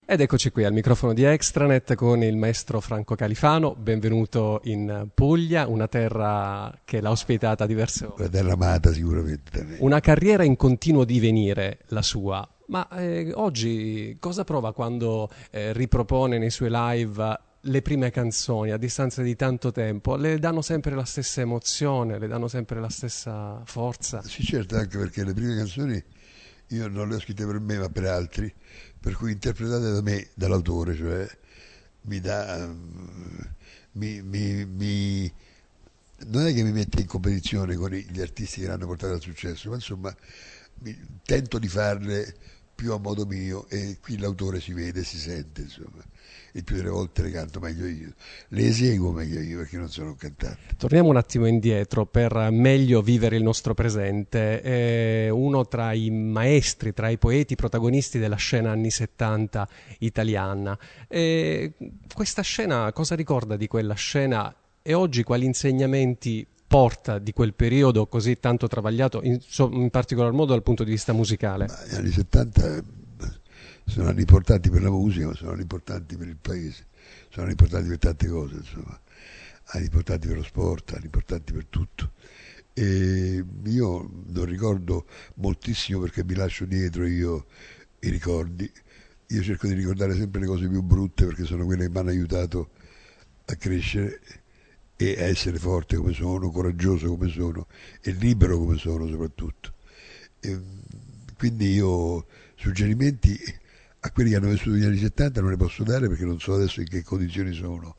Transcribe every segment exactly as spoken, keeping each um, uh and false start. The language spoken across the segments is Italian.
Ed eccoci qui al microfono di Extranet con il maestro Franco Califano, benvenuto in Puglia, una terra che l'ha ospitata diverse Una volte. terra amata sicuramente da me. Una carriera in continuo divenire, la sua, ma eh, oggi cosa prova quando eh, ripropone nei suoi live le prime canzoni a distanza di tanto tempo? Le danno sempre la stessa emozione, le danno sempre la stessa forza? Sì, certo, anche perché le prime canzoni io non le ho scritte per me ma per altri, per cui interpretate da me, dall'autore, cioè mi dà... mm, mi, mi, mi- non è che mi mette in competizione con gli artisti che l'hanno portato al successo, ma insomma mi- tento di farle più a modo mio e qui l'autore si vede, si sente, insomma. Il più delle volte le canto meglio io, le eseguo meglio io perché non sono un cantante. Torniamo un attimo indietro per meglio vivere il nostro presente. È uno tra i maestri, tra i poeti protagonisti della scena anni settanta italiana. E questa scena, cosa ricorda di quella scena e oggi quali insegnamenti porta di quel periodo così tanto travagliato, in, so- in particolar modo dal punto di vista musicale? Ma gli anni settanta sono anni importanti per la musica, ma sono anni importanti per il paese, sono anni importanti per tante cose, insomma, anni importanti per lo sport, anni importanti per tutto. E io non ricordo moltissimo perché mi lascio dietro io i ricordi. Io cerco di ricordare sempre le cose più brutte perché sono quelle che mi hanno aiutato a crescere e a essere forte come sono, coraggioso come sono e libero come sono soprattutto. E quindi io suggerimenti a quelli che hanno vissuto negli anni settanta non ne posso dare perché non so adesso in che condizioni sono,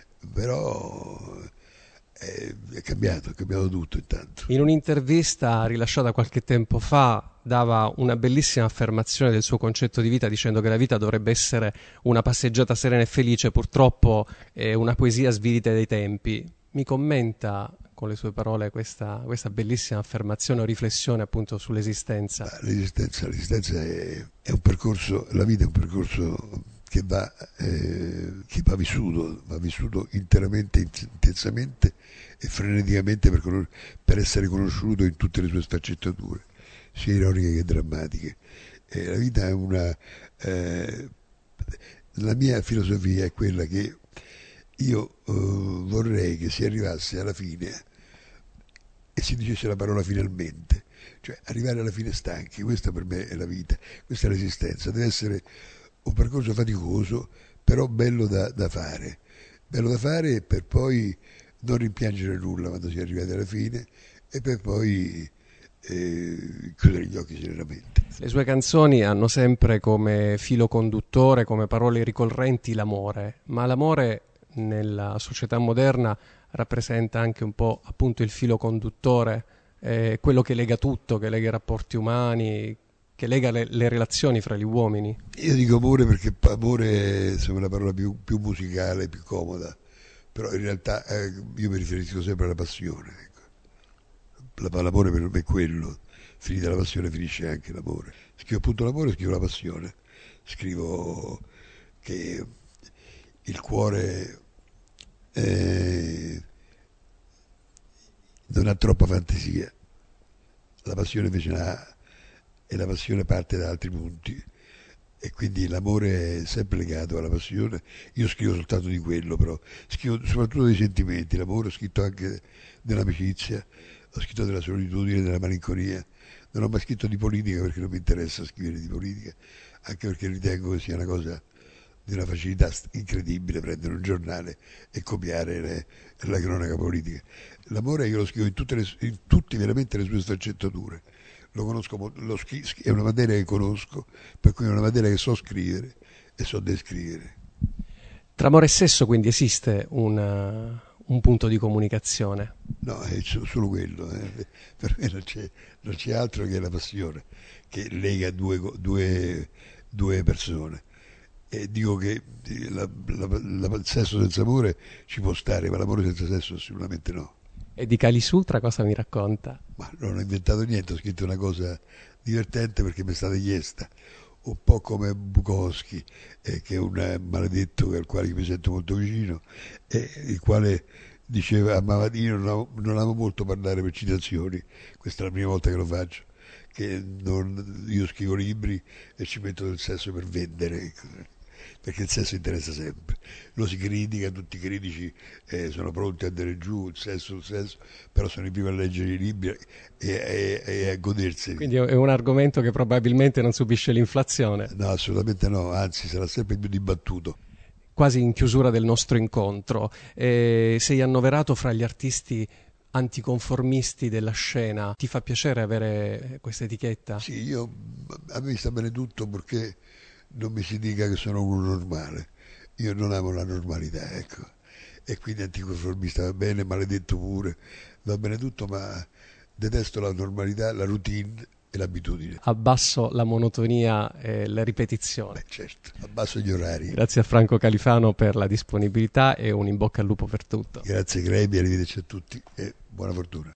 però è, è cambiato, è cambiato tutto intanto. In un'intervista rilasciata qualche tempo fa dava una bellissima affermazione del suo concetto di vita dicendo che la vita dovrebbe essere una passeggiata serena e felice, purtroppo è una poesia svilita dai tempi. Mi commenta con le sue parole questa, questa bellissima affermazione o riflessione appunto sull'esistenza. Ma l'esistenza, l'esistenza è, è un percorso, la vita è un percorso che va, eh, che va vissuto, va vissuto interamente, intensamente e freneticamente per, conos- per essere conosciuto in tutte le sue sfaccettature, sia ironiche che drammatiche. E la vita è una... eh, la mia filosofia è quella che io eh, vorrei che si arrivasse alla fine e si dicesse la parola finalmente, cioè arrivare alla fine stanchi, questa per me è la vita, questa è l'esistenza, deve essere un percorso faticoso, però bello da, da fare, bello da fare per poi non rimpiangere nulla quando si è arrivati alla fine e per poi eh, chiudere gli occhi serenamente. Le sue canzoni hanno sempre come filo conduttore, come parole ricorrenti l'amore, ma l'amore nella società moderna rappresenta anche un po' appunto il filo conduttore, eh, quello che lega tutto, che lega i rapporti umani, che lega le, le relazioni fra gli uomini. Io dico amore perché amore è insomma, la parola più, più musicale, più comoda, però in realtà eh, io mi riferisco sempre alla passione. Ecco. La- L'amore per me è quello, finita la passione finisce anche l'amore. Scrivo appunto l'amore, scrivo la passione, scrivo che il cuore eh, non ha troppa fantasia, la passione invece ne ha e la passione parte da altri punti e quindi l'amore è sempre legato alla passione. Io scrivo soltanto di quello, però scrivo soprattutto dei sentimenti. L'amore ho scritto anche dell'amicizia, ho scritto della solitudine, della malinconia. Non ho mai scritto di politica perché non mi interessa scrivere di politica, anche perché ritengo che sia una cosa di una facilità incredibile prendere un giornale e copiare le, la cronaca politica. L'amore io lo scrivo in tutte, le, in tutte veramente le sue sfaccettature. Lo conosco, lo scri- è una materia che conosco, per cui è una materia che so scrivere e so descrivere. Tra amore e sesso quindi esiste una- un punto di comunicazione. No, è solo quello. Eh. Per me non c'è, non c'è altro che la passione che lega due, due, due persone. E dico che la, la, la, il sesso senza amore ci può stare, ma l'amore senza sesso assolutamente no. E di Kali Sutra cosa mi racconta? Ma non ho inventato niente, ho scritto una cosa divertente perché mi è stata chiesta, un po' come Bukowski, eh, che è un maledetto al quale mi sento molto vicino, e il quale diceva, amava, io non amo, non amo molto parlare per citazioni, questa è la prima volta che lo faccio, che non, io scrivo libri e ci metto del sesso per vendere. Ecco. perché il sesso interessa sempre, lo si critica, tutti i critici eh, sono pronti a dare giù il sesso, il sesso, però sono i primi a leggere i libri e, e, e a goderseli. Quindi è un argomento che probabilmente non subisce l'inflazione. No, assolutamente no, anzi sarà sempre più dibattuto. Quasi in chiusura del nostro incontro, eh, sei annoverato fra gli artisti anticonformisti della scena. Ti fa piacere avere questa etichetta? Sì, io, a me sta bene tutto perché non mi si dica che sono uno normale. Io non amo la normalità, ecco. E quindi anticonformista va bene, maledetto pure, va bene tutto, ma detesto la normalità, la routine e l'abitudine. Abbasso la monotonia e la ripetizione. Beh, certo, abbasso gli orari. Grazie a Franco Califano per la disponibilità e un in bocca al lupo per tutto. Grazie Grebi, arrivederci a tutti e buona fortuna.